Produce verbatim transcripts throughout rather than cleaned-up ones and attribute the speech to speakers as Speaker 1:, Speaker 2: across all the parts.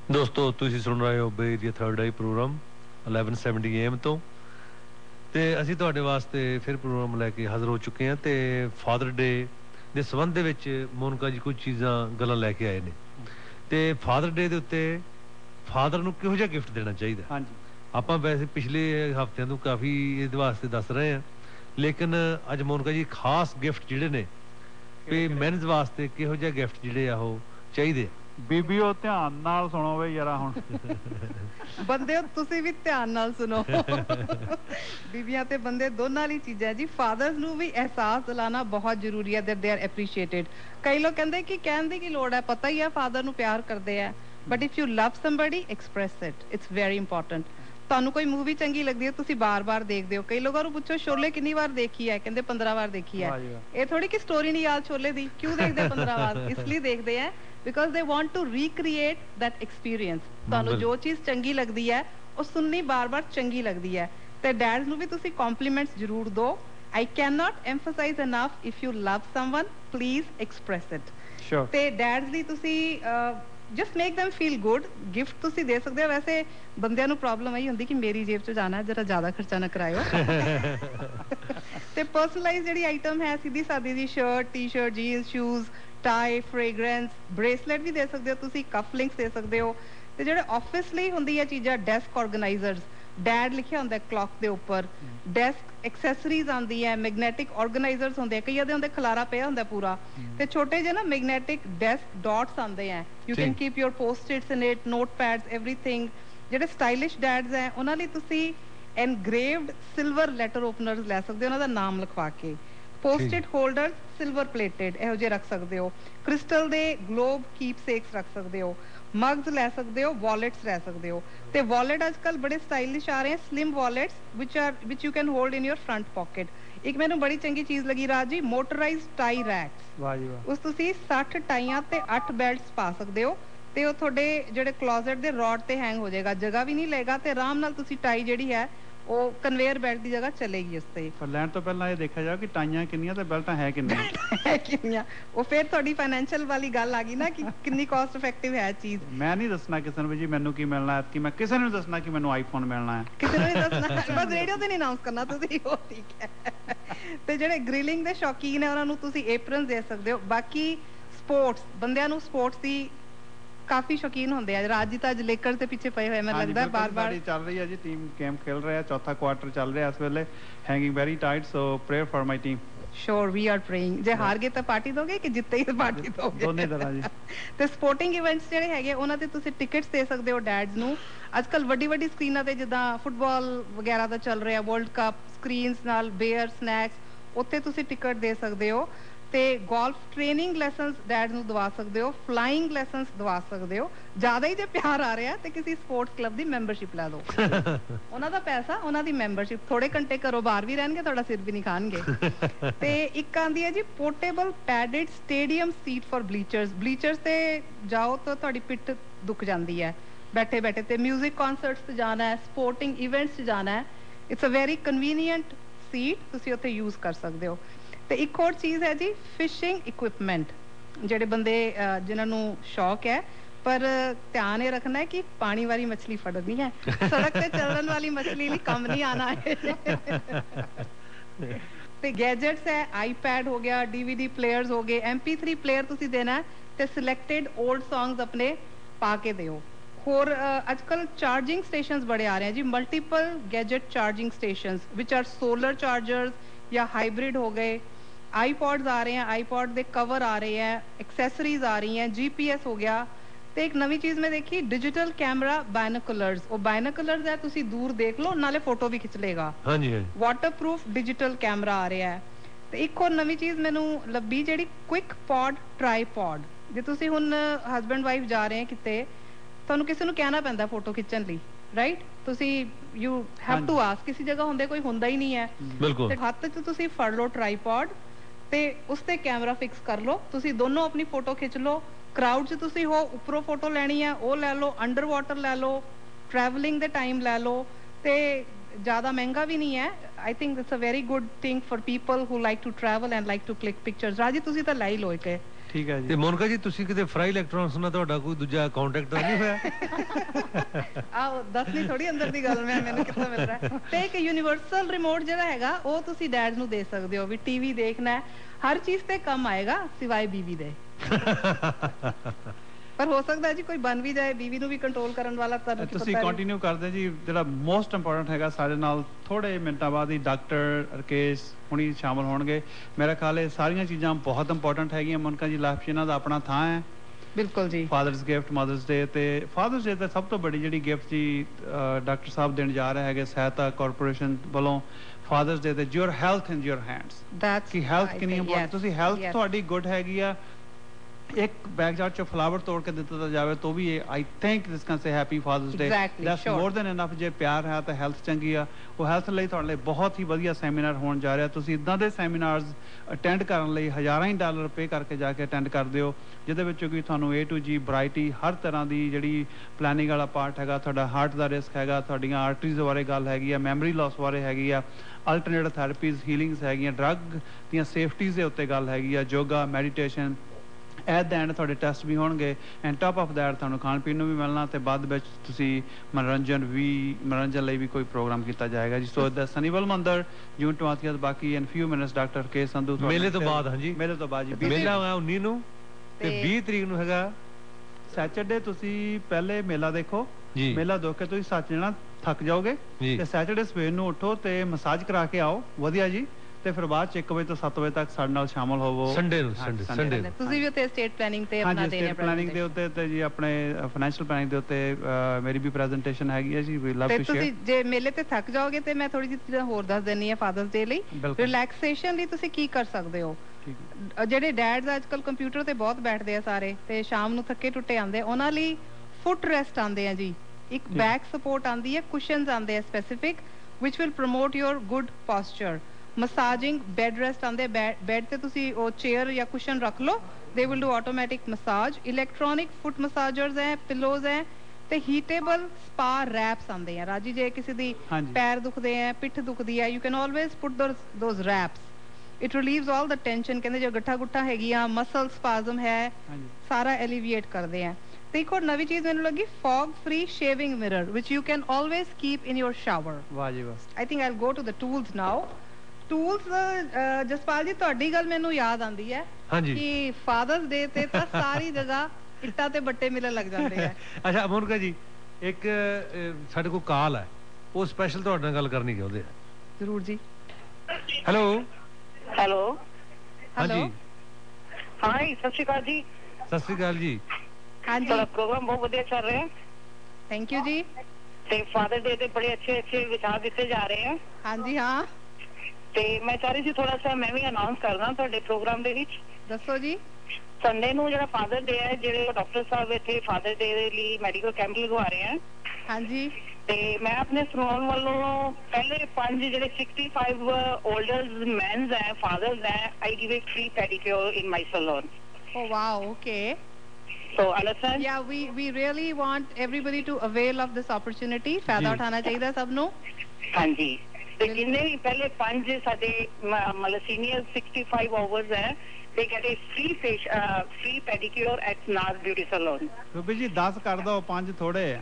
Speaker 1: ਦੋਸਤੋ ਤੁਸੀਂ ਸੁਣ ਰਹੇ ਹੋ Bay Area third eye programme eleven seventy A M ਤੋਂ ਤੇ ਅਸੀਂ ਤੁਹਾਡੇ ਵਾਸਤੇ ਫਿਰ ਪ੍ਰੋਗਰਾਮ ਲੈ ਕੇ ਹਾਜ਼ਰ ਹੋ ਚੁੱਕੇ ਹਾਂ ਤੇ ਫਾਦਰ ਡੇ ਦੇ ਸੰਬੰਧ ਦੇ ਵਿੱਚ ਮੋਨਕਾ ਜੀ ਕੁਝ ਚੀਜ਼ਾਂ ਗੱਲਾਂ ਲੈ ਕੇ ਆਏ ਨੇ ਤੇ ਫਾਦਰ ਡੇ ਦੇ ਉੱਤੇ ਫਾਦਰ ਨੂੰ ਕਿਹੋ ਜਿਹਾ ਗਿਫਟ ਦੇਣਾ ਚਾਹੀਦਾ।
Speaker 2: ਹਾਂਜੀ
Speaker 1: ਆਪਾਂ ਵੈਸੇ ਪਿਛਲੇ ਹਫ਼ਤਿਆਂ ਤੋਂ ਕਾਫੀ ਇਹਦੇ ਵਾਸਤੇ ਦੱਸ ਰਹੇ ਹਾਂ ਲੇਕਿਨ ਅੱਜ ਮੋਨਕਾ ਜੀ ਖਾਸ ਗਿਫਟ ਜਿਹੜੇ ਨੇ ਵੀ ਮੈਨਸ ਵਾਸਤੇ ਕਿਹੋ ਜਿਹਾ ਗਿਫਟ ਜਿਹੜੇ ਆ ਉਹ ਚਾਹੀਦੇ ਆ।
Speaker 2: ਬੀਬੀਓ ਧਿਆਨ ਨਾਲ ਸੁਣੋ ਵੇ ਯਾਰਾ ਹੁਣ
Speaker 3: ਬੰਦੇ ਤੁਸੀਂ ਵੀ ਧਿਆਨ ਨਾਲ ਸੁਣੋ ਬੀਬੀਆਂ ਤੇ ਬੰਦੇ ਦੋਨਾਂ ਲਈ ਚੀਜ਼ਾਂ ਜੀ। ਫਾਦਰਸ ਨੂੰ ਵੀ ਅਹਿਸਾਸ ਦਿਲਾਣਾ ਬਹੁਤ ਜ਼ਰੂਰੀ ਹੈ that they are appreciated। ਕਈ ਲੋਕ ਕਹਿੰਦੇ ਕਿ ਕਹਿਣ ਦੀ ਕੀ ਲੋੜ ਹੈ, ਪਤਾ ਹੀ ਹੈ ਫਾਦਰ ਨੂੰ ਪਿਆਰ ਕਰਦੇ ਆ, but if you love somebody express it, it's very important. ਤੁਹਾਨੂੰ ਕੋਈ ਮੂਵੀ ਚੰਗੀ ਲੱਗਦੀ ਹੈ ਤੁਸੀਂ ਬਾਰ-ਬਾਰ ਦੇਖਦੇ ਹੋ। ਕਈ ਲੋਕਾਂ ਨੂੰ ਪੁੱਛੋ ਸ਼ੋਲੇ ਕਿੰਨੀ ਵਾਰ ਦੇਖੀ ਹੈ, ਕਹਿੰਦੇ ਪੰਦਰਾਂ ਵਾਰ ਦੇਖੀ ਹੈ। ਇਹ ਥੋੜੀ ਕਿ ਸਟੋਰੀ ਨਹੀਂ ਯਾਦ ਸ਼ੋਲੇ ਦੀ, ਕਿਉਂ ਦੇਖਦੇ ਪੰਦਰਾਂ ਵਾਰ? ਇਸ ਲਈ ਦੇਖਦੇ ਆ because they want to recreate that experience। ਤੁਹਾਨੂੰ ਜੋ ਚੀਜ਼ ਚੰਗੀ ਲੱਗਦੀ ਹੈ ਉਹ ਸੁਣਨੀ ਬਾਰ-ਬਾਰ ਚੰਗੀ ਲੱਗਦੀ ਹੈ। ਤੇ ਡੈਡਸ ਨੂੰ ਵੀ ਤੁਸੀਂ ਕੰਪਲੀਮੈਂਟਸ ਜ਼ਰੂਰ ਦਿਓ। I cannot emphasize enough, if you love someone please express it।
Speaker 2: Sure।
Speaker 3: ਤੇ ਡੈਡਸ ਲਈ ਤੁਸੀਂ just make them feel good। Gift ਤੁਸੀਂ ਦੇ ਸਕਦੇ ਹੋ। ਵੈਸੇ ਬੰਦਿਆਂ ਨੂੰ ਪ੍ਰੋਬਲਮ ਆਈ ਹੁੰਦੀ ਕਿ ਮੇਰੀ ਜੇਬ 'ਚ ਜਾਣਾ, ਜਰਾ ਜ਼ਿਆਦਾ ਖਰਚਾ ਨਾ ਕਰਾਇਓ ਤੇ ਪਰਸਨਲਾਈਜ਼ ਜਿਹੜੀ ਆਈਟਮ ਹੈ, ਸਿੱਧੀ ਸਾਦੀ ਦੀ shirt, T-shirt, jeans, shoes, tie, fragrance, bracelet ਵੀ ਦੇ ਸਕਦੇ ਹੋ ਤੁਸੀਂ, ਕਫ ਲਿੰਕਸ ਦੇ ਸਕਦੇ ਹੋ। ਤੇ ਜਿਹੜੇ ਆਫਿਸ ਲਈ ਹੁੰਦੀ ਹੈ ਚੀਜ਼ਾਂ, ਡੈਸਕ ਆਰਗੇਨਾਈਜ਼ਰਸ, ਡੈਡ ਲਿਖਿਆ ਹੁੰਦਾ ਕਲੌਕ ਦੇ ਉੱਪਰ, ਡੈਸਕ ਐਕਸੈਸਰੀਜ਼ ਆਉਂਦੀ ਹੈ, ਮੈਗਨੈਟਿਕ ਆਰਗੇਨਾਈਜ਼ਰਸ ਹੁੰਦੇ ਆ, ਕਈਆਂ ਦੇ ਹੁੰਦੇ ਖਲਾਰਾ ਪਿਆ ਹੁੰਦਾ ਪੂਰਾ, ਤੇ ਛੋਟੇ ਜਿਹੇ ਨਾ ਮੈਗਨੈਟਿਕ ਡੈਸਕ ਡਾਟਸ ਆਉਂਦੇ ਆ, you can keep your post-its in it, note pads, everything. ਜਿਹੜੇ ਸਟਾਈਲਿਸ਼ ਡੈਡਸ ਹੈ ਉਹਨਾਂ ਲਈ ਤੁਸੀਂ ਐਨਗ੍ਰੇਵਡ ਸਿਲਵਰ ਲੈਟਰ ਓਪਨਰਸ ਲੈ ਸਕਦੇ ਹੋ, ਉਹਨਾਂ ਦਾ ਨਾਮ ਲਿਖਵਾ ਕੇ। ਪੋਸਟ-ਇਟ ਹੋਲਡਰ ਸਿਲਵਰ ਪਲੇਟਡ ਇਹੋ ਜਿਹੇ ਰੱਖ ਸਕਦੇ ਹੋ। ਕ੍ਰਿਸਟਲ ਦੇ ਗਲੋਬ ਕੀਪਸੇਕਸ ਰੱਖ ਸਕਦੇ ਹੋ। ਮਗਸ ਲੈ ਸਕਦੇ ਹੋ, ਵਾਲੇਟਸ ਲੈ ਸਕਦੇ ਹੋ। ਤੇ ਵਾਲੇਟ ਅੱਜ ਕੱਲ ਬੜੇ ਸਟਾਈਲਿਸ਼ ਆ ਰਹੇ ਹਨ, slim wallets which are which you can hold in your front pocket. ਇੱਕ ਮੈਨੂੰ ਬੜੀ ਚੰਗੀ ਚੀਜ਼ ਲੱਗੀ ਰਾਜ ਜੀ, ਮੋਟਰਾਈਜ਼ਡ ਟਾਈ ਰੈਕਸ।
Speaker 2: ਵਾਹ ਜੀ ਵਾਹ।
Speaker 3: ਉਸ ਤੁਸੀਂ ਸੱਠ ਟਾਈਆਂ ਤੇ ਅੱਠ ਬੈਲਟਸ ਪਾ ਸਕਦੇ ਹੋ ਤੇ ਉਹ ਤੁਹਾਡੇ ਜਿਹੜੇ ਕਲੋਜ਼ਟ ਦੇ ਰੋਡ ਤੇ ਹੈਂਗ ਹੋ ਜਾਏਗਾ, ਜਗ੍ਹਾ ਵੀ ਨਹੀਂ ਲਏਗਾ ਤੇ ਆਰਾਮ ਨਾਲ ਤੁਸੀਂ ਟਾਈ ਜਿਹੜੀ ਹੈ ਉਹ ਕਨਵੇਅਰ ਬੈਲਟ ਦੀ ਜਗ੍ਹਾ ਚਲੇਗੀ ਉਸ ਤੇ।
Speaker 2: ਪਰ ਲੈਣ ਤੋਂ ਪਹਿਲਾਂ ਇਹ ਦੇਖਿਆ ਜਾਵੇ ਕਿ ਟਾਈਆਂ ਕਿੰਨੀਆਂ ਤੇ ਬੈਲਟਾਂ ਹੈ ਕਿੰਨੀਆਂ
Speaker 3: ਕਿੰਨੀਆਂ। ਉਹ ਫਿਰ ਤੁਹਾਡੀ ਫਾਈਨੈਂਸ਼ੀਅਲ ਵਾਲੀ ਗੱਲ ਆ ਗਈ ਨਾ ਕਿ ਕਿੰਨੀ ਕਾਸਟ ਇਫੈਕਟਿਵ ਹੈ ਚੀਜ਼।
Speaker 2: ਮੈਂ ਨਹੀਂ ਦੱਸਣਾ ਕਿਸੇ ਨੂੰ ਵੀ ਜੀ ਮੈਨੂੰ ਕੀ ਮਿਲਣਾ ਹੈ, ਕਿ ਮੈਂ ਕਿਸੇ ਨੂੰ ਦੱਸਣਾ ਕਿ ਮੈਨੂੰ ਆਈਫੋਨ ਮਿਲਣਾ ਹੈ,
Speaker 3: ਕਿਸੇ ਨੂੰ ਨਹੀਂ ਦੱਸਣਾ, ਬਸ ਰੇਡੀਓ ਤੇ ਨਹੀਂ ਅਨਾਉਂਸ ਕਰਨਾ ਤੁਸੀਂ, ਉਹ ਠੀਕ ਹੈ। ਤੇ ਜਿਹੜੇ ਗ੍ਰਿਲਿੰਗ ਦੇ ਸ਼ੌਕੀਨ ਹੈ ਉਹਨਾਂ ਨੂੰ ਤੁਸੀਂ ਏਪਰਨ ਦੇ ਸਕਦੇ ਹੋ। ਬਾਕੀ ਸਪੋਰਟਸ ਬੰਦਿਆਂ ਨੂੰ ਸਪੋਰਟਸ ਦੀ ਕਾਫੀ ਸ਼ੌਕੀਨ ਹੁੰਦੇ ਆ। ਰਾਜ ਜੀ ਤਾਂ ਅੱਜ ਲੇਕਰਸ ਦੇ ਪਿੱਛੇ ਪਏ ਹੋਏ ਮੈਨੂੰ ਲੱਗਦਾ ਬਾਰ ਬਾਰ
Speaker 2: ਚੱਲ ਰਹੀ ਹੈ ਜੀ, ਟੀਮ ਗੇਮ ਖੇਲ ਰਿਹਾ, ਚੌਥਾ ਕੁਆਟਰ ਚੱਲ ਰਿਹਾ ਇਸ ਵੇਲੇ, hanging very tight, so prayer for my team.
Speaker 3: Sure we are praying. ਜੇ ਹਾਰ ਗਏ ਤਾਂ ਪਾਰਟੀ ਦੋਗੇ ਕਿ ਜਿੱਤੇ ਹੀ ਤਾਂ ਪਾਰਟੀ ਦੋਗੇ?
Speaker 2: ਦੋਨੇ ਤਰ੍ਹਾਂ ਜੀ।
Speaker 3: ਤੇ ਸਪੋਰਟਿੰਗ ਇਵੈਂਟਸ ਜਿਹੜੇ ਹੈਗੇ ਉਹਨਾਂ ਤੇ ਤੁਸੀਂ ਟਿਕਟਸ ਦੇ ਸਕਦੇ ਹੋ ਡੈਡਸ ਨੂੰ। ਅੱਜ ਕੱਲ ਵੱਡੀ ਵੱਡੀ ਸਕਰੀਨਾਂ ਤੇ ਜਿੱਦਾਂ ਫੁੱਟਬਾਲ ਵਗੈਰਾ ਦਾ ਚੱਲ ਰਿਹਾ, ਵਰਲਡ ਕੱਪ ਸਕਰੀਨਸ ਨਾਲ ਬੇਅਰ ਸਨੈਕਸ, ਉੱਥੇ ਤੁਸੀਂ ਟਿਕਟ ਦੇ ਸਕਦੇ ਹੋ। ਤੇ ਗੋਲਫ ਟ੍ਰੇਨਿੰਗ ਲੈਸਨਸ ਡੈਡ ਨੂੰ ਦਵਾ ਸਕਦੇ ਹੋ, ਫਲਾਈਂਗ ਲੈਸਨਸ ਦਵਾ ਸਕਦੇ ਹੋ। ਜ਼ਿਆਦਾ ਹੀ ਜੇ ਪਿਆਰ ਆ ਰਿਹਾ ਤੇ ਕਿਸੇ ਸਪੋਰਟਸ ਕਲੱਬ ਦੀ ਮੈਂਬਰਸ਼ਿਪ ਲੈ ਲਓ। ਉਹਨਾਂ ਦਾ ਪੈਸਾ, ਉਹਨਾਂ ਦੀ ਮੈਂਬਰਸ਼ਿਪ, ਥੋੜੇ ਘੰਟੇ ਘਰੋਂ ਬਾਹਰ ਵੀ ਰਹਿਣਗੇ, ਤੁਹਾਡਾ ਸਿਰ ਵੀ ਨਹੀਂ ਖਾਣਗੇ। ਤੇ ਇੱਕ ਆਂਦੀ ਹੈ ਜੀ portable padded stadium seat for bleachers. Bleachers ਤੇ ਜਾਓ ਤਾਂ ਤੁਹਾਡੀ ਪਿੱਠ ਦੁਖ ਜਾਂਦੀ ਹੈ ਬੈਠੇ ਬੈਠੇ। ਤੇ ਮਿਊਜ਼ਿਕ ਕਨਸਰਟਸ ਤੇ ਜਾਣਾ ਹੈ, ਸਪੋਰਟਿੰਗ ਇਵੈਂਟਸ 'ਚ ਜਾਣਾ ਹੈ, it's a very convenient seat, ਤੁਸੀਂ ਉੱਥੇ ਯੂਜ਼ ਕਰ ਸਕਦੇ ਹੋ। ਤੇ ਇੱਕ ਹੋਰ ਚੀਜ਼ ਹੈ ਜੀ ਫਿਸ਼ਿੰਗ ਇਕੁਇਪਮੈਂਟ। ਜਿਹੜੇ ਬੰਦੇ ਜਿਨ੍ਹਾਂ ਨੂੰ ਸ਼ੌਕ ਹੈ ਪਰ ਧਿਆਨ ਇਹ ਰੱਖਣਾ ਹੈ ਕਿ ਪਾਣੀ ਵਾਲੀ ਮਛਲੀ ਫੜਨੀ ਹੈ, ਸੜਕ ਤੇ ਚੱਲਣ ਵਾਲੀ ਮਛਲੀ ਲਈ ਕੰਮ ਨਹੀਂ ਆਣਾ ਹੈ। ਤੇ ਗੈਜਟਸ ਹੈ, ਆਈਪੈਡ ਹੋ ਗਿਆ, ਡੀਵੀਡੀ ਪਲੇਅਰਸ ਹੋ ਗਏ, ਐਮ ਪੀ ਥ੍ਰੀ ਪਲੇਅਰ ਤੁਸੀਂ ਦੇਣਾ ਤੇ ਸਿਲੈਕਟਡ ਓਲਡ ਸੌਂਗਸ ਆਪਣੇ ਪਾ ਕੇ ਦਿਓ। ਹੋਰ ਅੱਜ ਕੱਲ ਚਾਰਜਿੰਗ ਸਟੇਸ਼ਨਸ ਬੜੇ ਆ ਰਹੇ ਹੈ ਜੀ, multiple gadget charging stations which are solar chargers ਜਾਂ ਹਾਈਬ੍ਰਿਡ ਹੋ ਗਏ। ਆਈਪॉड्स ਆ ਰਹੇ हैं, आईपॉड ਦੇ ਕਵਰ ਆ ਰਹੇ हैं, ਐਕਸੈਸਰੀਜ਼ ਆ ਰਹੀ हैं, जीपीएस ਹੋ ਗਿਆ। ਤੇ ਇੱਕ ਨਵੀਂ ਚੀਜ਼ ਮੈਂ ਦੇਖੀ, ਡਿਜੀਟਲ ਕੈਮਰਾ ਬਾਇਨੋਕੂਲਰਸ। ਉਹ ਬਾਇਨੋਕੂਲਰਸ ਹੈ, ਤੁਸੀਂ ਦੂਰ ਦੇਖ ਲਓ ਨਾਲੇ ਫੋਟੋ ਵੀ ਖਿੱਚ ਲੇਗਾ।
Speaker 1: ਹਾਂਜੀ ਹਾਂਜੀ।
Speaker 3: ਵਾਟਰਪ੍ਰੂਫ ਡਿਜੀਟਲ ਕੈਮਰਾ ਆ ਰਿਹਾ ਹੈ। ਤੇ ਇੱਕ ਹੋਰ ਨਵੀਂ ਚੀਜ਼ ਮੈਨੂੰ ਲੱਭੀ ਜਿਹੜੀ ਕੁਇਕ ਪੌਡ ਟ੍ਰਾਈਪੌਡ। ਜੇ ਤੁਸੀਂ ਹੁਣ ਹਸਬੈਂਡ ਵਾਈਫ ਜਾ ਰਹੇ ਕਿਤੇ, ਤੁਹਾਨੂੰ ਕਿਸੇ ਨੂੰ ਕਹਿਣਾ ਪੈਂਦਾ ਫੋਟੋ ਖਿੱਚਣ ਲਈ, ਰਾਈਟ? ਤੁਸੀਂ ਯੂ ਹੈਵ ਟੂ ਆਸਕ, ਕਿਸੇ ਜਗ੍ਹਾ ਹੁੰਦੇ ਕੋਈ ਹੁੰਦਾ ਹੀ ਨਹੀਂ ਹੈ।
Speaker 1: ਬਿਲਕੁਲ।
Speaker 3: ਤੇ ਹੱਥ 'ਚ ਤੁਸੀਂ ਫੜ ਲਓ ਟ੍ਰਾਈਪੌਡ ਤੇ ਉਸ ਤੇ ਕੈਮਰਾ ਫਿਕਸ ਕਰ ਲਓ, ਤੁਸੀਂ ਦੋਨੋਂ ਆਪਣੀ ਫੋਟੋ ਖਿੱਚ ਲਓ। ਕਰਾਊਡ 'ਚ ਤੁਸੀਂ ਹੋ, ਉੱਪਰੋਂ ਫੋਟੋ ਲੈਣੀ ਹੈ ਉਹ ਲੈ ਲਓ, ਅੰਡਰ ਵਾਟਰ ਲੈ ਲਓ, ਟਰੈਵਲਿੰਗ ਦੇ ਟਾਈਮ ਲੈ ਲਓ। ਤੇ ਜ਼ਿਆਦਾ ਮਹਿੰਗਾ ਵੀ ਨਹੀਂ ਹੈ। I think it's a very good thing for people who like to travel and like to click pictures. Raji ਤੁਸੀਂ ਤਾਂ ਲੈ ਹੀ ਲਓ ਇੱਕ।
Speaker 2: ਠੀਕ ਹੈ
Speaker 1: ਤੇ
Speaker 2: ਜੀ।
Speaker 1: ਮੋਨਿਕਾ ਜੀ ਤੁਸੀਂ ਕਿਤੇ ਫਰਾਈ ਇਲੈਕਟ੍ਰੋਨਿਕਸ ਨਾਲ ਤੁਹਾਡਾ ਕੋਈ ਦੂਜਾ ਕੰਟੈਕਟ ਤਾਂ ਨਹੀਂ ਹੋਇਆ?
Speaker 3: ਆਹ ਦੱਸਣੀ ਥੋੜੀ ਅੰਦਰ ਦੀ ਗੱਲ ਮੈਂ ਮੈਨੂੰ ਕਿੱਥੋਂ ਮਿਲ ਰਿਹਾ ਹੈ। ਤੇ ਇੱਕ ਯੂਨੀਵਰਸਲ ਰਿਮੋਟ ਜਿਹੜਾ ਹੈਗਾ ਉਹ ਤੁਸੀਂ ਡੈਡ ਨੂੰ ਦੇ ਸਕਦੇ ਹੋ ਵੀ ਟੀਵੀ ਦੇਖਣਾ ਹੈ, ਹਰ ਚੀਜ਼ ਤੇ ਕੰਮ ਆਏਗਾ ਸਿਵਾਏ ਬੀਵੀ ਦੇ। ਪਰ ਹੋ ਸਕਦਾ ਜੀ ਕੋਈ ਬਣ ਵੀ ਜਾਏ ਬੀਵੀ ਨੂੰ ਵੀ ਕੰਟਰੋਲ ਕਰਨ ਵਾਲਾ ਤੁਹਾਨੂੰ ਕੀ
Speaker 2: ਤੁਸੀਂ
Speaker 3: ਪਤਾ ਜੀ।
Speaker 2: ਕੰਟੀਨਿਊ ਕਰਦੇ ਜੀ। ਜਿਹੜਾ ਮੋਸਟ ਇੰਪੋਰਟੈਂਟ ਹੈਗਾ ਸਾਡੇ ਨਾਲ ਥੋੜੇ ਮਿੰਟਾਂ ਬਾਅਦ ਹੀ ਡਾਕਟਰ ਰਕੇਸ਼ ਹੁਣੀ ਸ਼ਾਮਲ ਹੋਣਗੇ। ਮੇਰਾ ਖਿਆਲ ਇਹ ਸਾਰੀਆਂ ਚੀਜ਼ਾਂ ਬਹੁਤ ਇੰਪੋਰਟੈਂਟ ਹੈਗੀਆਂ ਮੋਨਿਕਾ ਜੀ ਲਾਈਫ 'ਚ, ਇਹਨਾਂ ਦਾ ਆਪਣਾ ਥਾਂ ਹੈ।
Speaker 3: ਬਿਲਕੁਲ ਜੀ।
Speaker 2: ਫਾਦਰਸ ਗਿਫਟ, ਮਦਰਸ ਡੇ ਤੇ ਫਾਦਰਸ ਡੇ ਤੇ ਸਭ ਤੋਂ ਬੜੀ ਜਿਹੜੀ ਗਿਫਟ ਜੀ ਡਾਕਟਰ ਸਾਹਿਬ ਦੇਣ ਜਾ ਰਹੇ ਹੈਗੇ ਸਹਾਇਤਾ ਕਾਰਪੋਰੇਸ਼ਨ ਵੱਲੋਂ ਫਾਦਰਸ ਡੇ ਤੇ your health in your hands.
Speaker 3: That's
Speaker 2: ਕਿ ਹੈਲਥ ਕਿੰਨੀ ਇੰਪੋਰਟੈਂਟ, ਤੁਸੀਂ ਹੈਲਥ ਤੁਹਾਡੀ ਗੁੱਡ ਹੈਗੀ ਆ, ਇੱਕ ਬੈਕਯਾਰਡ ਚੋਂ ਫਲਾਵਰ ਤੋੜ ਕੇ ਦਿੱਤਾ ਜਾਵੇ ਤਾਂ ਵੀ ਇਹ I think this can say happy Father's Day. That's more than enough. ਜੇ ਪਿਆਰ ਹੈ ਤਾਂ ਹੈਲਥ ਚੰਗੀ ਆ। ਉਹ ਹੈਲਥ ਲਈ ਤੁਹਾਡੇ ਲਈ ਬਹੁਤ ਹੀ ਵਧੀਆ ਸੈਮੀਨਾਰ ਹੋਣ ਜਾ ਰਿਹਾ। ਤੁਸੀਂ ਇਦਾਂ ਦੇ ਸੈਮੀਨਾਰਸ ਅਟੈਂਡ ਕਰਨ ਲਈ ਹਜ਼ਾਰਾਂ ਹੀ ਡਾਲਰ ਪੇ ਕਰਕੇ ਜਾ ਕੇ ਅਟੈਂਡ ਕਰਦੇ ਹੋ, ਜਿਹਦੇ ਵਿੱਚੋਂ ਕਿ ਤੁਹਾਨੂੰ ਏ ਟੂ ਜੀ ਵੈਰਾਈਟੀ ਹਰ ਤਰ੍ਹਾਂ ਦੀ ਜਿਹੜੀ ਪਲੈਨਿੰਗ ਵਾਲਾ ਪਾਰਟ ਹੈਗਾ, ਤੁਹਾਡਾ ਹਾਰਟ ਦਾ ਰਿਸਕ ਹੈਗਾ, ਤੁਹਾਡੀਆਂ ਆਰਟਰੀਜ਼ ਬਾਰੇ ਗੱਲ ਹੈਗੀ ਆ, ਮੈਮਰੀ ਲਾਸ ਬਾਰੇ ਹੈਗੀ ਆ, ਅਲਟਰਨੇਟਿਵ ਥੈਰੇਪੀਜ਼, ਹੀਲਿੰਗਸ ਹੈਗੀਆਂ, ਡਰੱਗ ਦੀਆਂ ਸੇਫਟੀਜ਼ ਦੇ ਉੱਤੇ ਗੱਲ ਹੈਗੀ ਆ, yoga, meditation. At the end ਤੁਹਾਡੇ ਟੈਸਟ ਵੀ ਹੋਣਗੇ ਐਂਡ ਟਾਪ ਆਫ ਦੈਟ ਤੁਹਾਨੂੰ ਖਾਣ ਪੀਣ ਨੂੰ ਵੀ ਮਿਲਣਾ ਤੇ ਬਾਅਦ ਵਿੱਚ ਤੁਸੀਂ ਮਨੋਰੰਜਨ ਵੀ ਮਨੋਰੰਜਨ ਲਈ ਵੀ ਕੋਈ ਪ੍ਰੋਗਰਾਮ ਕੀਤਾ ਜਾਏਗਾ ਜੀ। ਸੋ ਦ ਸਨੀਵਲ ਮੰਦਰ ਜੂਨ ਟਵੈਂਟੀਥ ਬਾਕੀ in few minutes doctor K Sandhu
Speaker 1: ਮੇਲੇ ਤੋਂ ਬਾਅਦ। ਹਾਂਜੀ
Speaker 2: ਮੇਲੇ ਤੋਂ ਬਾਅਦ ਜੀ।
Speaker 1: ਮੇਲਾ ਹੋਇਆ ਉੱਨੀ ਨੂੰ ਤੇ ਵੀਹ ਤਰੀਕ ਨੂੰ ਹੈਗਾ
Speaker 2: ਸੈਚਰਡੇ। ਤੁਸੀਂ ਪਹਿਲੇ ਮੇਲਾ ਦੇਖੋ
Speaker 1: ਜੀ।
Speaker 2: ਮੇਲਾ ਦੇਖ ਕੇ ਤੁਸੀਂ ਸੱਚ ਜਣਾ ਥੱਕ ਜਾਓਗੇ ਤੇ ਸੈਚਰਡੇ ਸਵੇਰ ਨੂੰ ਉੱਠੋ ਤੇ ਮਸਾਜ ਕਰਾ ਕੇ ਆਓ ਵਧੀਆ ਜੀ। ਤੇ ਫਿਰ ਬਾਅਦ ਚ ਇੱਕ ਵਜੇ ਤੋਂ ਸੱਤ ਵਜੇ ਤੱਕ ਸਾਡੇ ਨਾਲ ਸ਼ਾਮਲ ਹੋਵੋ ਸੰਡੇ ਨੂੰ। ਸੰਡੇ ਸੰਡੇ
Speaker 3: ਤੁਸੀਂ ਵੀ ਉੱਤੇ ਸਟੇਟ ਪਲੈਨਿੰਗ ਤੇ ਆਪਣਾ ਦੇਣਾ
Speaker 2: ਸਟੇਟ ਪਲੈਨਿੰਗ ਦੇ ਉੱਤੇ ਤੇ ਜੀ ਆਪਣੇ ਫਾਈਨੈਂਸ਼ੀਅਲ ਪਲੈਨਿੰਗ ਦੇ ਉੱਤੇ ਮੇਰੀ ਵੀ ਪ੍ਰੈਜੈਂਟੇਸ਼ਨ ਹੈਗੀ ਹੈ ਜੀ। We love to share.
Speaker 3: ਤੁਸੀਂ ਜੇ ਮੇਲੇ ਤੇ ਥੱਕ ਜਾਓਗੇ ਤੇ ਮੈਂ ਥੋੜੀ ਜਿਹੀ ਚੀਜ਼ਾਂ ਹੋਰ ਦੱਸ ਦਿੰਨੀ ਆ ਫਾਦਰਸ ਡੇ ਲਈ। ਰਿਲੈਕਸੇਸ਼ਨ ਲਈ ਤੁਸੀਂ ਕੀ ਕਰ ਸਕਦੇ ਹੋ। ਜਿਹੜੇ ਡੈਡਸ ਅੱਜ ਕੱਲ ਕੰਪਿਊਟਰ ਤੇ ਬਹੁਤ ਬੈਠਦੇ ਆ ਸਾਰੇ ਤੇ ਸ਼ਾਮ ਨੂੰ ਥੱਕੇ ਟੁੱਟੇ ਆਉਂਦੇ, ਉਹਨਾਂ ਲਈ ਫੁੱਟ ਰੈਸਟ ਆਉਂਦੇ ਆ ਜੀ। ਇੱਕ ਬੈਕ ਸਪੋਰਟ ਆਉਂਦੀ ਹੈ, ਕੁਸ਼ਨਸ ਆਉਂਦੇ ਆ specific which will promote your good posture. Massaging bed rest ਆਉਂਦੇ, ਬੈਡ ਤੇ ਤੁਸੀਂ ਉਹ ਚੇਅਰ ਜਾਂ ਕੁਸ਼ਨ ਰੱਖ ਲਓ, they will do automatic massage. Electronic foot massagers ਹੈ, ਪਿਲੋਜ਼ ਹੈ ਤੇ ਹੀਟੇਬਲ ਸਪਾ ਰੈਪਸ ਆਉਂਦੇ ਆ। ਰਾਜੀ ਜੇ ਕਿਸੇ ਦੀ ਪੈਰ ਦੁਖਦੇ ਆ, ਪਿੱਠ ਦੁਖਦੀ ਹੈ, you can always put those wraps. It relieves all the tension. ਕਹਿੰਦੇ ਜੋ ਗੱਠਾ ਗੁੱਠਾ ਹੈਗੀਆਂ, ਮਸਲ ਸਪਾਜ਼ਮ ਹੈ, ਸਾਰਾ ਐਲੀਵੀਏਟ ਕਰਦੇ ਆ। ਤੇ ਇੱਕ ਹੋਰ ਨਵੀਂ ਚੀਜ਼ ਮੈਨੂੰ ਲੱਗੀ, fog free shaving mirror which you can always keep in your shower.
Speaker 2: ਵਾਹ ਜੀ ਵਾਹ।
Speaker 3: I think I will go to the tools now. Tools Jaspal ji ਤੁਹਾਡੀ ਗੱਲ ਮੈਨੂੰ ਯਾਦ ਆਉਂਦੀ ਹੈ ਕਿ ਫਾਦਰਸ ਡੇ ਤੇ ਤਾਂ ਸਾਰੀ ਜਗ੍ਹਾ ਇੱਟਾਂ ਤੇ ਬੱਟੇ ਮਿਲਣ ਲੱਗ ਜਾਂਦੇ ਆ।
Speaker 1: ਅੱਛਾ ਮੋਨਿਕਾ ਜੀ, ਇੱਕ ਸਾਡੇ ਕੋਲ ਕਾਲ ਹੈ, ਉਹ ਸਪੈਸ਼ਲ ਤੁਹਾਡੇ ਨਾਲ ਗੱਲ ਕਰਨੀ ਚਾਹੁੰਦੇ ਆ।
Speaker 3: ਜ਼ਰੂਰ ਜੀ।
Speaker 1: ਹੈਲੋ
Speaker 4: ਹੈਲੋ
Speaker 1: ਹਾਂਜੀ
Speaker 4: ਹਾਂ ਜੀ, ਸਤਿ ਸ਼੍ਰੀ ਅਕਾਲ ਜੀ।
Speaker 1: ਸਤਿ ਸ਼੍ਰੀ ਅਕਾਲ ਜੀ।
Speaker 3: ਹਾਂਜੀ
Speaker 4: ਤੁਹਾਡਾ ਪ੍ਰੋਗਰਾਮ ਬਹੁਤ ਵਧੀਆ ਚੱਲ ਰਿਹਾ ਹੈ।
Speaker 3: ਥੈਂਕ ਯੂ ਜੀ।
Speaker 4: ਤੇ ਫਾਦਰ ਡੇ ਦੇ ਬੜੇ ਅੱਛੇ ਅੱਛੇ ਵਿਚਾਰ ਦਿੱਤੇ ਜਾ ਰਹੇ ਹੈ।
Speaker 3: ਹਾਂਜੀ ਹਾਂ।
Speaker 4: ਤੇ ਮੈਂ ਚਾਹ ਰਹੀ ਸੀ ਥੋੜਾ ਸਾ ਮੈਂ ਵੀ ਅਨਾਉਂਸ ਕਰਦਾ ਤੁਹਾਡੇ ਪ੍ਰੋਗਰਾਮ ਦੇ ਵਿੱਚ।
Speaker 3: ਦੱਸੋ ਜੀ।
Speaker 4: ਸੰਡੇ ਨੂੰ ਜਿਹੜਾ ਫਾਦਰ ਡੇ ਹੈ, ਜਿਹੜੇ ਡਾਕਟਰ ਸਾਹਿਬ ਇੱਥੇ ਫਾਦਰ ਡੇ ਦੇ ਲਈ ਮੈਡੀਕਲ ਕੈਂਪ ਲਗਵਾ ਰਹੇ ਹੈ।
Speaker 3: ਹਾਂਜੀ।
Speaker 4: ਤੇ ਮੈਂ ਆਪਣੇ ਸਲੂਨ ਵੱਲੋਂ ਪਹਿਲੇ ਪੰਜ ਜਿਹੜੇ sixty-five 올ਡਰਸ ਮੈਨਸ ਹੈ, ਫਾਦਰਸ ਹੈ, I give a free pedicure in my salon.
Speaker 3: Oh wow, okay.
Speaker 4: So understand?
Speaker 3: Yeah, we we really want everybody to avail of this opportunity. ਫਾਇਦਾ ਉਠਾਉਣਾ ਚਾਹੀਦਾ ਸਭ ਨੂੰ।
Speaker 4: ਹਾਂਜੀ। ਤੇ ਜਿੰਨੇ ਵੀ ਪਹਿਲੇ ਪੰਜ ਸਾਡੇ ਮਤਲਬ ਸੀਨੀਅਰ sixty-five ਆਵਰਸ ਹੈ, they get a free face uh, free pedicure at Naz Beauty Salon.
Speaker 2: Ruby ji ਦਸ ਕਰ ਦੋ, ਪੰਜ ਥੋੜੇ ਆ।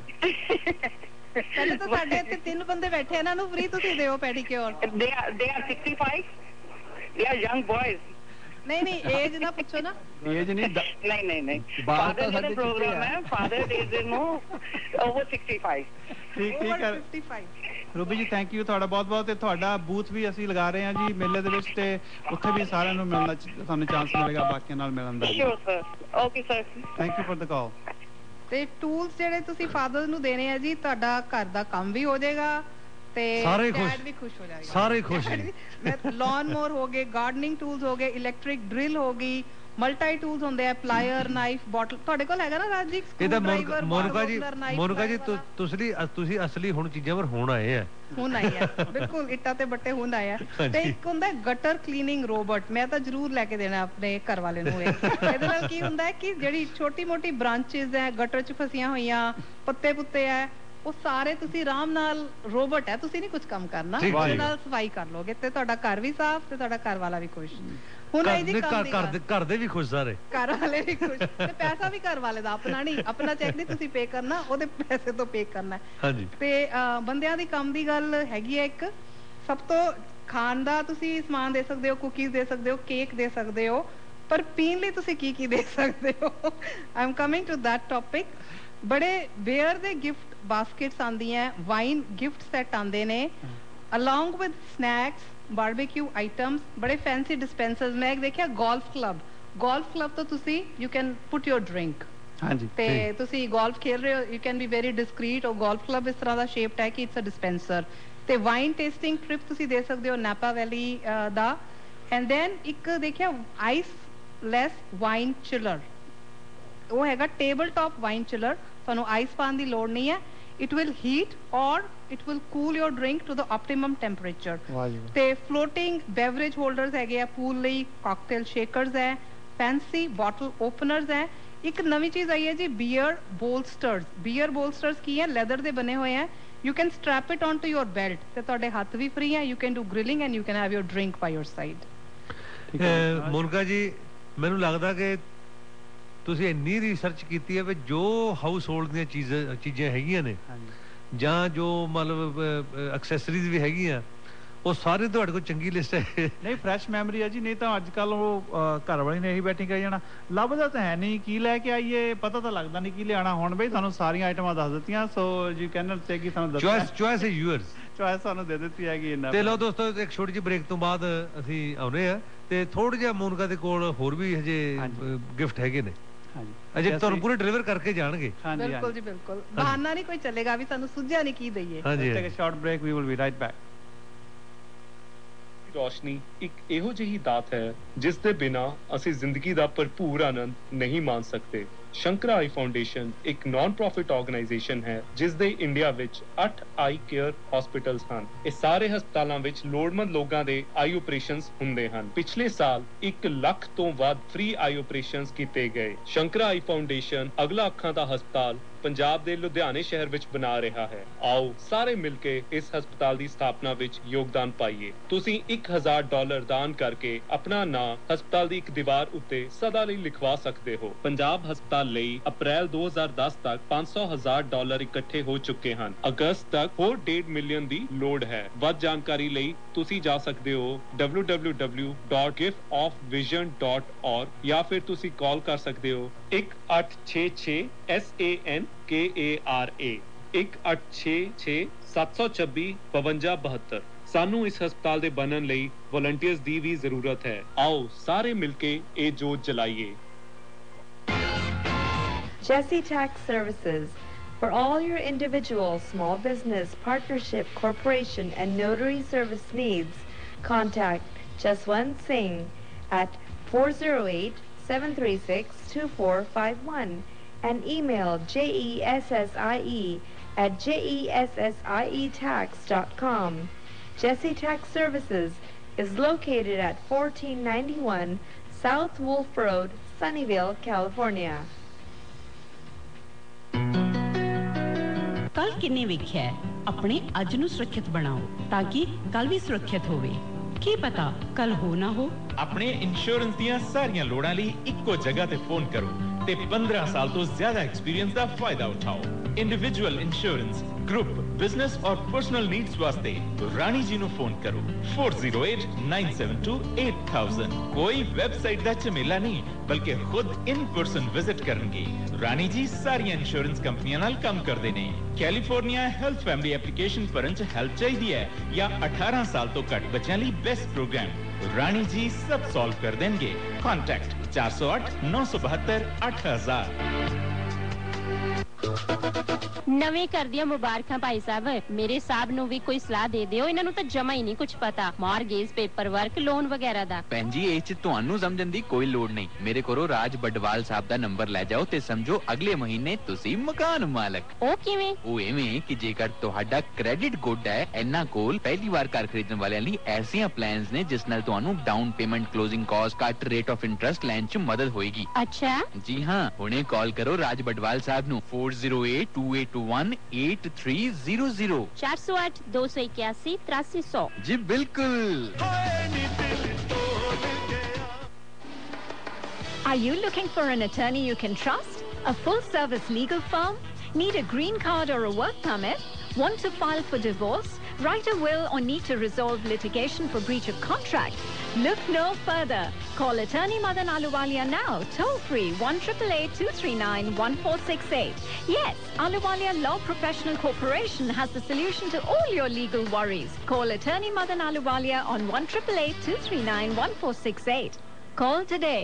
Speaker 3: ਪਹਿਲੇ ਤਾਂ ਸਾਡੇ ਇੱਥੇ ਤਿੰਨ ਬੰਦੇ ਬੈਠੇ, ਇਹਨਾਂ ਨੂੰ ਫ੍ਰੀ ਤੁਸੀਂ ਦਿਓ pedicure.
Speaker 4: They are they are sixty-five. They are young boys.
Speaker 3: ਨਹੀਂ ਨਹੀਂ ਏਜ ਨਾ ਪੁੱਛੋ ਨਾ।
Speaker 2: ਏਜ ਨਹੀਂ
Speaker 4: ਨਹੀਂ ਨਹੀਂ ਨਹੀਂ ਫਾਦਰ ਡੇ ਦਾ ਪ੍ਰੋਗਰਾਮ ਹੈ, ਫਾਦਰ ਡੇ ਦੇ ਨੂੰ ਓਵਰ sixty-five.
Speaker 2: ਠੀਕ ਠੀਕ ਹੈ
Speaker 3: fifty-five.
Speaker 2: ਰੂਬੀ ਜੀ ਥੈਂਕ ਯੂ ਤੁਹਾਡਾ ਬਹੁਤ ਬਹੁਤ। ਤੇ ਤੁਹਾਡਾ ਬੂਥ ਵੀ ਅਸੀਂ ਲਗਾ ਰਹੇ ਹਾਂ ਜੀ ਮੇਲੇ ਦੇ ਵਿੱਚ, ਤੇ ਉੱਥੇ ਵੀ ਸਾਰਿਆਂ ਨੂੰ ਮਿਲਣਾ, ਤੁਹਾਨੂੰ ਚਾਂਸ ਮਿਲੇਗਾ ਬਾਕੀਆਂ ਨਾਲ ਮਿਲਣ ਦਾ।
Speaker 4: Sure sir. Okay sir.
Speaker 2: Thank you for the call.
Speaker 3: ਤੇ ਟੂਲਸ ਜਿਹੜੇ ਤੁਸੀਂ ਫਾਦਰ ਨੂੰ ਦੇਣੇ ਆ ਜੀ, ਤੁਹਾਡਾ ਘਰ ਦਾ ਕੰਮ ਵੀ ਹੋ ਜਾਏਗਾ ਤੇ
Speaker 1: ਸਾਰੇ
Speaker 3: ਡੈਡ ਵੀ ਖੁਸ਼ ਹੋ ਜਾਏਗਾ।
Speaker 1: ਸਾਰੇ ਖੁਸ਼ ਜੀ।
Speaker 3: ਲੌਨ ਮੋਰ ਹੋ ਗਏ, ਗਾਰਡਨਿੰਗ ਟੂਲਸ ਹੋ ਗਏ, ਇਲੈਕਟ੍ਰਿਕ ਡਰਿਲ ਹੋ ਗਈ, ਮਲਟੀ ਟੂਲਸ ਹੁੰਦੇ ਆ, ਪਲਾਇਰ, ਨਾਈਫ, ਬੋਟਲ। ਤੁਹਾਡੇ ਕੋਲ ਹੈਗਾ ਨਾ ਰਾਜ ਜੀ?
Speaker 1: ਇਹਦਾ ਮੋਨਿਕਾ ਜੀ, ਮੋਨਿਕਾ ਜੀ ਤੁਸੀਂ ਤੁਸੀਂ ਅਸਲੀ ਹੁਣ ਚੀਜ਼ਾਂ ਪਰ ਹੁਣ ਆਏ ਆ।
Speaker 3: ਹੁਣ ਆਏ ਆ ਬਿਲਕੁਲ, ਇੱਟਾਂ ਤੇ ਬੱਟੇ ਹੁਣ ਆਏ ਆ। ਤੇ ਇੱਕ ਹੁੰਦਾ ਗਟਰ ਕਲੀਨਿੰਗ ਰੋਬੋਟ, ਮੈਂ ਤਾਂ ਜ਼ਰੂਰ ਲੈ ਕੇ ਦੇਣਾ ਆਪਣੇ ਘਰ ਵਾਲੇ ਨੂੰ। ਇਹਦੇ ਨਾਲ ਕੀ ਹੁੰਦਾ ਹੈ ਕਿ ਜਿਹੜੀ ਛੋਟੀ ਮੋਟੀ ਬ੍ਰਾਂਚੇਸ ਹੈ ਗਟਰ 'ਚ ਫਸੀਆਂ ਹੋਈਆਂ, ਪੱਤੇ ਪੁੱਤੇ ਹੈ, ਉਹ ਸਾਰੇ ਤੁਸੀਂ ਆਰਾਮ ਨਾਲ ਰੋਬੋਟ ਹੈ, ਤੁਸੀਂ ਨਹੀਂ ਕੁਝ ਕੰਮ ਕਰਨਾ, ਉਹਦੇ ਨਾਲ ਸਫਾਈ ਕਰ ਲੋਗੇ ਤੇ ਤੁਹਾਡਾ ਘਰ ਵੀ ਸਾਫ਼ ਤੇ ਤੁਹਾਡਾ ਘਰ ਵਾਲਾ ਵੀ ਖੁਸ਼। ਹੁਣ ਇਹ ਜੀ ਕੰਮ ਦੀ
Speaker 1: ਘਰ ਦੇ ਘਰ ਦੇ ਵੀ ਖੁਸ਼, ਸਾਰੇ
Speaker 3: ਘਰ ਵਾਲੇ ਵੀ ਖੁਸ਼ ਤੇ ਪੈਸਾ ਵੀ ਘਰ ਵਾਲੇ ਦਾ ਆਪਣਾ ਨਹੀਂ, ਆਪਣਾ ਚੈੱਕ ਨਹੀਂ ਤੁਸੀਂ ਪੇ ਕਰਨਾ, ਉਹਦੇ ਪੈਸੇ ਤੋਂ ਪੇ ਕਰਨਾ।
Speaker 1: ਹਾਂਜੀ।
Speaker 3: ਤੇ ਬੰਦਿਆਂ ਦੀ ਕੰਮ ਦੀ ਗੱਲ ਹੈਗੀ ਹੈ ਇੱਕ, ਸਭ ਤੋਂ ਖਾਣ ਦਾ ਤੁਸੀਂ ਸਮਾਨ ਦੇ ਸਕਦੇ ਹੋ, ਕੁਕੀਜ਼ ਦੇ ਸਕਦੇ ਹੋ, ਕੇਕ ਦੇ ਸਕਦੇ ਹੋ, ਪਰ ਪੀਣ ਲਈ ਤੁਸੀਂ ਕੀ ਕੀ ਦੇ ਸਕਦੇ ਹੋ? I am coming to that topic. ਬੜੇ ਬੇਅਰ ਦੇ ਗਿਫਟ ਬਾਸਕਟਸ ਆਉਂਦੀਆਂ, ਵਾਈਨ ਗਿਫਟ ਸੈਟ ਆਉਂਦੇ ਨੇ, along with snacks, barbecue items, ਬੜੇ ਫੈਂਸੀ ਡਿਸਪੈਂਸਰਸ। ਮੈਂ ਇੱਕ ਦੇਖਿਆ ਗੋਲਫ ਕਲੱਬ, ਗੋਲਫ ਕਲੱਬ ਤੋਂ ਤੁਸੀਂ you can put your drink. ਹਾਂਜੀ। ਤੇ ਤੁਸੀਂ ਗੋਲਫ ਖੇਡ ਰਹੇ ਹੋ, you can be very discreet. ਉਹ ਗੋਲਫ ਕਲੱਬ ਇਸ ਤਰ੍ਹਾਂ ਦਾ ਸ਼ੇਪਡ ਹੈ ਕਿ ਇਟਸ ਅ ਡਿਸਪੈਂਸਰ। ਤੇ ਵਾਈਨ ਟੇਸਟਿੰਗ ਟ੍ਰਿਪ ਤੁਸੀਂ ਦੇ ਸਕਦੇ ਹੋ ਨਾਪਾ ਵੈਲੀ ਦਾ। ਐਂਡ ਦੈਨ ਇੱਕ ਦੇਖਿਆ ਆਈਸ ਲੈਸ ਵਾਈਨ ਚਿਲਰ, ਉਹ ਹੈਗਾ ਟੇਬਲ ਟਾਪ ਵਾਈਨ ਚਿਲਰ, ਤੁਹਾਨੂੰ ਆਈਸ ਪਾਉਣ ਦੀ ਲੋੜ ਨਹੀਂ ਹੈ। it will heat or it will cool your drink to the optimum temperature। ਤੇ floating beverage holders ਹੈਗੇ ਆ ਪੂਲ ਲਈ, cocktail shakers ਹੈ, fancy bottle openers ਹੈ। ਇੱਕ ਨਵੀਂ ਚੀਜ਼ ਆਈ ਹੈ ਜੀ beer bolsters। beer bolsters ਕੀ ਹੈ? ਲੈਦਰ ਦੇ ਬਣੇ ਹੋਏ ਹੈ। you can strap it onto your belt ਤੇ ਤੁਹਾਡੇ ਹੱਥ ਵੀ ਫ੍ਰੀ ਹੈ। you can do grilling and you can have your drink by your side।
Speaker 1: Monica ji, ਮੈਨੂੰ ਲੱਗਦਾ ਕਿ ਤੁਸੀਂ ਇੰਨੀ ਰਿਸਰਚ ਕੀਤੀ ਹੈ ਵੀ ਜੋ ਹਾਊਸ ਹੋਲਡ ਦੀਆਂ ਚੀਜ਼ਾਂ ਚੀਜ਼ਾਂ ਹੈਗੀਆਂ ਨੇ ਜਾਂ ਜੋ ਮਤਲਬ ਐਕਸੈਸਰੀਜ਼ ਵੀ ਹੈਗੀਆਂ, ਉਹ ਸਾਰੇ ਤੁਹਾਡੇ ਕੋਲ ਚੰਗੀ ਲਿਸਟ ਹੈ।
Speaker 2: ਨਹੀਂ, ਫਰੈਸ਼ ਮੈਮਰੀ ਹੈ ਜੀ। ਨਹੀਂ ਤਾਂ ਅੱਜ ਕੱਲ ਉਹ ਘਰ ਵਾਲੀ ਨੇ ਇਹੀ ਬੈਠੀ ਕਰੀ ਜਾਣਾ, ਲੱਭਦਾ ਤਾਂ ਹੈ ਨਹੀਂ, ਕੀ ਲੈ ਕੇ ਆਈਏ, ਪਤਾ ਤਾਂ ਲੱਗਦਾ ਨਹੀਂ ਕੀ ਲਿਆਣਾ। ਹੁਣ ਬਈ ਤੁਹਾਨੂੰ ਸਾਰੀਆਂ ਆਈਟਮਾਂ ਦੱਸ ਦਿੱਤੀਆਂ, ਸੋ ਯੂ ਕੈਨ ਨਾਟ ਸੇ ਕਿ ਤੁਹਾਨੂੰ ਦੱਸਣਾ।
Speaker 1: Choice choice is yours.
Speaker 2: Choice ਸਾਨੂੰ ਦੇ ਦਿੱਤੀ ਹੈਗੀ ਇਹਨਾਂ।
Speaker 1: ਤੇ ਲਓ ਦੋਸਤੋ, ਇੱਕ ਛੋਟੀ ਜਿਹੀ ਬ੍ਰੇਕ ਤੋਂ ਬਾਅਦ ਅਸੀਂ ਆਉਨੇ ਆ ਤੇ ਥੋੜਾ ਜਿਹਾ ਮੋਨਿਕਾ ਦੇ ਕੋਲ ਹੋਰ ਵੀ ਹਜੇ ਗਿਫਟ ਹੈਗੇ ਨੇ। ਅਜੇ ਤੁਹਾਨੂੰ ਪੂਰੇ ਡਿਲੀਵਰ ਕਰਕੇ ਜਾਣਗੇ।
Speaker 3: ਬਿਲਕੁਲ ਜੀ, ਬਿਲਕੁਲ। ਬਹਾਨਾ ਨਹੀਂ ਕੋਈ ਚੱਲੇਗਾ ਵੀ ਸਾਨੂੰ ਸੁਝਿਆ ਨਹੀਂ ਕੀ ਦਈਏ।
Speaker 2: ਹਾਂਜੀ। Take a short break, we will be right back.
Speaker 5: Roshni ਇੱਕ ਇਹੋ ਜਿਹੀ ਦਾਤ ਹੈ ਜਿਸ ਦੇ ਬਿਨਾਂ ਅਸੀਂ ਜ਼ਿੰਦਗੀ ਦਾ ਭਰਪੂਰ ਆਨੰਦ ਨਹੀਂ ਮਾਣ ਸਕਦੇ। ਸ਼ੰਕਰ ਆਈ ਫਾਊਂਡੇਸ਼ਨ ਇੱਕ ਨਾਨ ਪ੍ਰੋਫਿਟ ਆਰਗੇਨਾਈਜੇਸ਼ਨ ਹੈ ਜਿਸ ਦੇ ਇੰਡੀਆ ਵਿੱਚ ਅੱਠ ਆਈ ਕੇਅਰ ਹਸਪੀਟਲਸ ਹਨ। ਇਹ ਸਾਰੇ ਹਸਪਤਾਲਾਂ ਵਿੱਚ ਲੋੜਵੰਦ ਲੋਕਾਂ ਦੇ ਆਈ ਆਪਰੇਸ਼ਨਸ ਹੁੰਦੇ ਹਨ। ਪਿਛਲੇ ਸਾਲ ਇੱਕ ਲੱਖ ਤੋਂ ਵੱਧ ਫ੍ਰੀ ਆਈ ਆਪਰੇਸ਼ਨਸ ਕੀਤੇ ਗਏ। ਸ਼ੰਕਰ ਆਈ ਫਾਊਂਡੇਸ਼ਨ ਅਗਲਾ ਅੱਖਾਂ ਦਾ ਹਸਪਤਾਲ ਪੰਜਾਬ ਦੇ ਲੁਧਿਆਣੇ ਸ਼ਹਿਰ ਵਿੱਚ ਬਣਾ ਰਿਹਾ ਹੈ। ਆਓ ਸਾਰੇ ਮਿਲ ਕੇ ਇਸ ਹਸਪਤਾਲ ਦੀ ਸਥਾਪਨਾ ਵਿੱਚ ਯੋਗਦਾਨ ਪਾਈਏ। ਤੁਸੀਂ ਇੱਕ ਹਜ਼ਾਰ ਡਾਲਰ ਦਾਨ ਕਰਕੇ ਆਪਣਾ ਨਾਂ ਹਸਪਤਾਲ ਦੀ ਇੱਕ ਦੀਵਾਰ ਉੱਤੇ ਸਦਾ ਲਈ ਲਿਖਵਾ ਸਕਦੇ ਹੋ। ਪੰਜਾਬ ਹਸਪਤਾਲ ਲਈ ਅਪ੍ਰੈਲ ਦੋ ਹਜ਼ਾਰ ਦਸ ਤੱਕ ਪੰਜ ਸੌ ਹਜ਼ਾਰ ਡਾਲਰ ਇਕੱਠੇ ਹੋ ਚੁੱਕੇ ਹਨ। ਅਗਸਤ ਤੱਕ ਹੋਰ ਡੇਢ ਮਿਲੀਅਨ ਦੀ ਲੋੜ ਹੈ। ਵੱਧ ਜਾਣਕਾਰੀ ਲਈ ਤੁਸੀਂ ਜਾ ਸਕਦੇ ਹੋ W W W dot gift of vision dot org ਜਾਂ ਫਿਰ ਤੁਸੀਂ ਕਾਲ ਕਰ ਸਕਦੇ ਹੋ ਇੱਕ ਅੱਠ ਛੇ ਛੇ S A N K A R A ਇੱਕ ਅੱਠ ਛੇ ਛੇ ਸੱਤ ਸੌ ਛੱਬੀ ਬਵੰਜਾ ਬਹੱਤਰ। ਸਾਨੂੰ ਇਸ ਹਸਪਤਾਲ ਦੇ ਬਣਨ ਲਈ ਵਲੰਟੀਅਰਸ ਦੀ ਵੀ ਜ਼ਰੂਰਤ ਹੈ। ਆਓ ਸਾਰੇ ਮਿਲ ਕੇ ਇਹ ਜੋਤ ਜਲਾਈਏ।
Speaker 6: Jesse Tax Services. For all your individual, small business, partnership, corporation, and notary service needs, contact Jaswant Singh at four zero eight, seven three six, two four five one and email jessie at jessietax dot com. Jesse Tax Services is located at fourteen ninety-one South Wolf Road, Sunnyvale, California.
Speaker 7: ਕੱਲ ਕਿੰਨੇ ਵੇਖਿਆ ਹੈ? ਆਪਣੇ ਅੱਜ ਨੂੰ ਸੁਰੱਖਿਅਤ ਬਣਾਓ ਤਾਂ ਕਿ ਕੱਲ ਵੀ ਸੁਰੱਖਿਅਤ ਹੋਵੇ। ਕੀ ਪਤਾ ਕੱਲ ਹੋ ਨਾ ਹੋ।
Speaker 8: ਆਪਣੇ ਇੰਸ਼ੋਰੈਂਸ ਦੀਆਂ ਸਾਰੀਆਂ ਲੋੜਾਂ ਲਈ ਇੱਕੋ ਜਗ੍ਹਾ ਤੇ ਫੋਨ ਕਰੋ ਤੇ ਪੰਦਰਾਂ ਸਾਲ ਤੋਂ ਜ਼ਿਆਦਾ ਐਕਸਪੀਰੀਅੰਸ ਦਾ ਫਾਇਦਾ ਉਠਾਓ। Individual insurance, group, business or personal needs ਵਾਸਤੇ ਰਾਣੀ ਜੀ ਨੂੰ ਫੋਨ ਕਰੋ four zero eight nine seven two eight thousand। ਕੋਈ ਵੈਬਸਾਈਟ ਦਾ ਝਮੇਲਾ ਨਹੀਂ ਬਲਕਿ ਖੁਦ ਇਨ ਪਰਸਨ ਵਿਜ਼ਿਟ ਕਰਨਗੇ। ਰਾਣੀ ਜੀ ਸਾਰੀਆਂ ਇੰਸ਼ੋਰੈਂਸ ਕੰਪਨੀਆਂ ਨਾਲ ਕੰਮ ਕਰਦੇ ਨੇ। ਕੈਲੀਫੋਰਨੀਆ ਹੈਲਥ ਫੈਮਿਲੀ ਐਪਲੀਕੇਸ਼ਨ ਭਰਨ ਚ ਹੈਲਪ ਚਾਹੀਦੀ ਹੈ ਜਾਂ ਅਠਾਰਾਂ ਸਾਲ ਤੋਂ ਘੱਟ ਬੱਚਿਆਂ ਲਈ ਬੈਸਟ ਪ੍ਰੋਗਰਾਮ। ਰਾਣੀ ਜੀ ਸਭ ਸੋਲਵ ਕਰ ਦੇਣਗੇ। ਕੰਟੈਕਟ ਚਾਰ ਸੌ ਅੱਠ ਨੌ ਸੌ ਬਹੱਤਰ ਅੱਠ ਹਜ਼ਾਰ।
Speaker 9: ਨਵੇਂ ਘਰ ਦੀਆਂ ਮੁਬਾਰਕਾਂ ਭਾਈ ਸਾਹਿਬ। ਮੇਰੇ ਸਾਹਿਬ ਨੂੰ ਵੀ ਕੋਈ ਸਲਾਹ ਦੇ ਦਿਓ, ਇਹਨਾਂ ਨੂੰ ਤਾਂ ਜਮਾ ਹੀ ਨਹੀਂ ਕੁਝ ਪਤਾ ਮਾਰਗੇਜ, ਪੇਪਰ ਵਰਕ, ਲੋਨ ਵਗੈਰਾ ਦਾ।
Speaker 10: ਭੈਣ ਜੀ ਇਹ ਚ ਤੁਹਾਨੂੰ ਸਮਝਣ ਦੀ ਕੋਈ ਲੋੜ ਨਹੀਂ। ਮੇਰੇ ਕੋਲੋਂ ਰਾਜ ਬਡਵਾਲ ਸਾਹਿਬ ਦਾ ਨੰਬਰ ਲੈ ਜਾਓ ਤੇ ਸਮਝੋ ਅਗਲੇ ਮਹੀਨੇ ਤੁਸੀਂ ਮਕਾਨ ਮਾਲਕ।
Speaker 9: ਉਹ ਕਿਵੇਂ?
Speaker 10: ਉਹ ਐਵੇਂ ਕਿ ਜੇਕਰ ਤੁਹਾਡਾ ਕ੍ਰੈਡਿਟ ਗੁੱਡ ਹੈ, ਇਹਨਾਂ ਕੋਲ ਪਹਿਲੀ ਵਾਰ ਘਰ ਖਰੀਦਣ ਵਾਲਿਆਂ ਲਈ ਐਸੀਆਂ ਪਲਾਨਸ ਨੇ ਜਿਸ ਨਾਲ ਤੁਹਾਨੂੰ ਡਾਊਨ ਪੇਮੈਂਟ, ਕਲੋਜ਼ਿੰਗ ਕਾਸਟ, ਘੱਟ ਰੇਟ ਆਫ ਇੰਟਰਸਟ ਲੈਣ ਚ ਮਦਦ ਹੋਏਗੀ।
Speaker 9: ਅੱਛਾ।
Speaker 10: ਜੀ ਹਾਂ, ਹੁਣੇ ਕਾਲ ਕਰੋ ਰਾਜ ਬਡਵਾਲ ਸਾਹਿਬ ਨੂੰ four zero eight two eight two one eight three zero zero
Speaker 9: चार सौ आठ दो सौ इक्यासी तिरासी सौ।
Speaker 10: जी बिल्कुल।
Speaker 11: Are you looking for an attorney you can trust? A full-service legal firm? Need a green card or a work permit? Want to file for divorce? Write a will or need to resolve litigation for breach of contract? Look no further. Call attorney Madan Ahluwalia now, toll free one eight eight eight two three nine one four six eight. Yes, Ahluwalia Law Professional Corporation has the solution to all your legal worries. Call attorney Madan Ahluwalia on one eight eight eight two three nine one four six eight. Call today.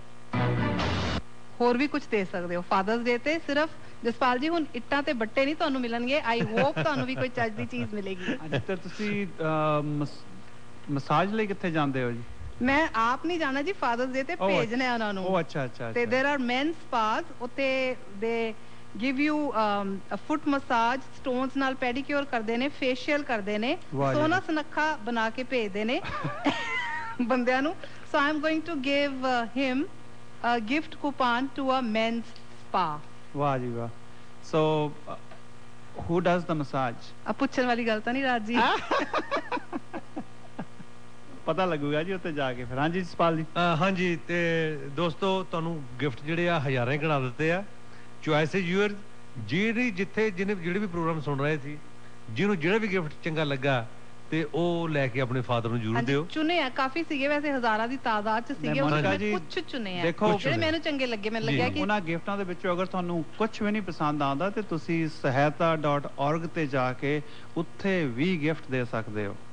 Speaker 3: ਹੋਰ ਵੀ ਕੁਝ ਦੇ ਸਕਦੇ ਹੋ fathers Day ਤੇ ਸਿਰਫ ਜਸਪਾਲ ਜੀ ਹੁਣ ਇੱਟਾਂ ਤੇ ਬੱਟੇ ਨਹੀਂ ਤੁਹਾਨੂੰ ਮਿਲਣਗੇ ਆਈ ਹੋਪ ਤੁਹਾਨੂੰ ਵੀ ਕੋਈ ਚੱਜ ਦੀ ਚੀਜ਼ ਮਿਲੇਗੀ
Speaker 2: ਅੱਜ ਤੇ ਤੁਸੀਂ ਮਸਾਜ ਲਈ ਕਿੱਥੇ ਜਾਂਦੇ ਹੋ ਜੀ
Speaker 3: ਮੈਂ ਆਪ ਨਹੀਂ ਜਾਣਾ ਜੀ ਫਾਦਰਸ ਡੇ ਤੇ ਭੇਜਣਾ ਉਹਨਾਂ ਨੂੰ
Speaker 2: ਉਹ ਅੱਛਾ ਅੱਛਾ
Speaker 3: ਤੇ देयर आर मेंस ਸਪਾਸ ਉੱਤੇ ਦੇ give you um, a foot massage stones ਨਾਲ ਪੈਡੀਕਿਉਰ ਕਰਦੇ ਨੇ ਫੇਸ਼ੀਅਲ ਕਰਦੇ ਨੇ ਸੋਨਾ ਸੁਨੱਖਾ ਬਣਾ ਕੇ ਭੇਜਦੇ ਨੇ ਬੰਦਿਆਂ ਨੂੰ so I am going to give uh, him a gift coupon to a men's spa.
Speaker 2: ਵਾਹ ਜੀ ਵਾਹ so uh, who does the massage?
Speaker 3: ਆ ਪੁੱਛਣ ਵਾਲੀ ਗੱਲ ਤਾਂ ਨਹੀਂ ਰਾਜ ਜੀ
Speaker 2: ਪਤਾ ਲੱਗੂਗਾ ਜੀ ਉੱਤੇ ਜਾ ਕੇ ਫਿਰ ਹਾਂਜੀ ਜਸਪਾਲ ਜੀ
Speaker 1: ਹਾਂਜੀ ਤੇ ਦੋਸਤੋ ਤੁਹਾਨੂੰ ਗਿਫਟ ਜਿਹੜੇ ਆ ਹਜ਼ਾਰਾਂ ਹੀ ਗਣਾ ਦਿੱਤੇ ਆ ਚੁਆਇਸ ਇਜ਼ ਯੂਅਰ ਜਿਹੜੀ ਜਿੱਥੇ ਜਿਹਨੇ ਜਿਹੜੇ ਵੀ ਪ੍ਰੋਗਰਾਮ ਸੁਣ ਰਹੇ ਸੀ ਜਿਹਨੂੰ ਜਿਹੜਾ ਵੀ ਗਿਫਟ ਚੰਗਾ ਲੱਗਾ ਤੇ ਉਹ ਲੈ ਕੇ ਆਪਣੇ ਫਾਦਰ ਨੂੰ ਜ਼ਰੂਰ ਦਿਓ
Speaker 3: ਚੁਣੇ ਆ ਕਾਫੀ ਸੀਗੇ ਵੈਸੇ ਹਜ਼ਾਰਾਂ ਦੀ ਤਾਦਾਦ ਚ ਸੀਗੇ ਉਹਨਾਂ ਵਿੱਚ ਕੁਝ ਚੁਣੇ ਆ ਜਿਹੜੇ ਮੈਨੂੰ ਚੰਗੇ ਲੱਗੇ ਮੈਨੂੰ ਲੱਗਿਆ ਕਿ
Speaker 2: ਉਹਨਾਂ ਗਿਫਟਾਂ ਦੇ ਵਿੱਚੋਂ ਅਗਰ ਤੁਹਾਨੂੰ ਕੁਝ ਵੀ ਨਹੀਂ ਪਸੰਦ ਆਉਂਦਾ ਤੇ ਤੁਸੀਂ ਸਹਾਇਤਾ ਡਾਟ org ਤੇ ਜਾ ਕੇ ਉੱਥੇ ਵੀ ਗਿਫਟ ਦੇ ਸਕਦੇ ਹੋ